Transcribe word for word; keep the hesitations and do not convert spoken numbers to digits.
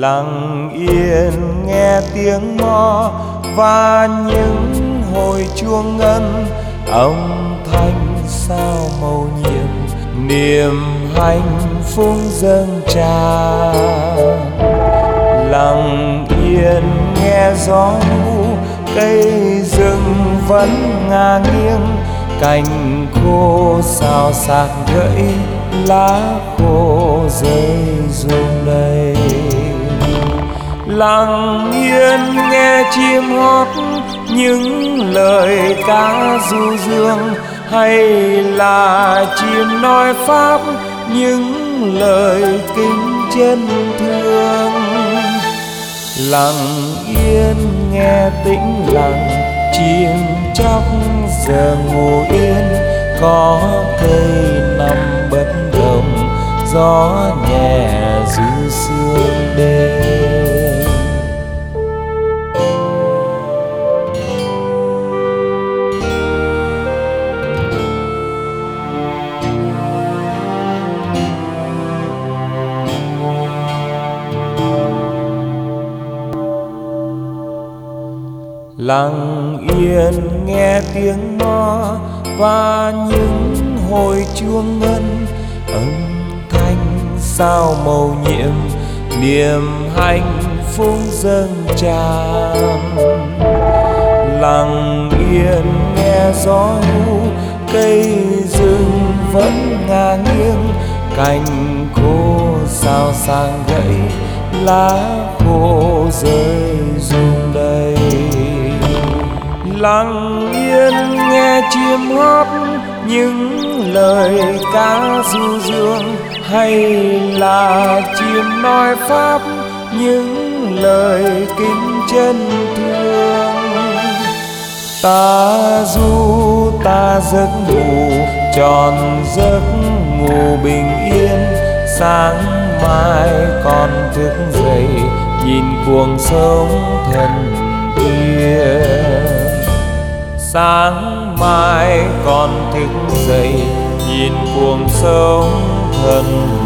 Lặng yên nghe tiếng mõ và những hồi chuông ngân, âm thanh sao mầu nhiệm, niềm hạnh phúc dâng tràn. Lặng yên nghe gió ngu, cây rừng vẫn ngả nghiêng, cành khô xào xạc gãy, lá khô rơi rụng đầy. Lặng yên nghe chim hót những lời ca du dương, hay là chim nói pháp những lời kính chân thương. Lặng yên nghe tĩnh lặng chim chóc giờ ngủ yên, có cây nằm bất động, gió nhẹ du sương đêm. Lặng yên nghe tiếng mõ và những hồi chuông ngân, âm thanh sao mầu nhiệm, niềm hạnh phúc dâng tràn. Lặng yên nghe gió ngu, cây rừng vẫn ngả nghiêng, cành khô xào xạc gãy, lá khô rơi rụng đầy. Lặng yên nghe chim hót những lời ca du dương, hay là chim nói pháp những lời kính chân thương. Ta du ta giấc ngủ tròn giấc ngủ bình yên, sáng mai còn thức dậy nhìn cuộc sống thần tiên. Sáng mai còn thức dậy nhìn cuộc sống thần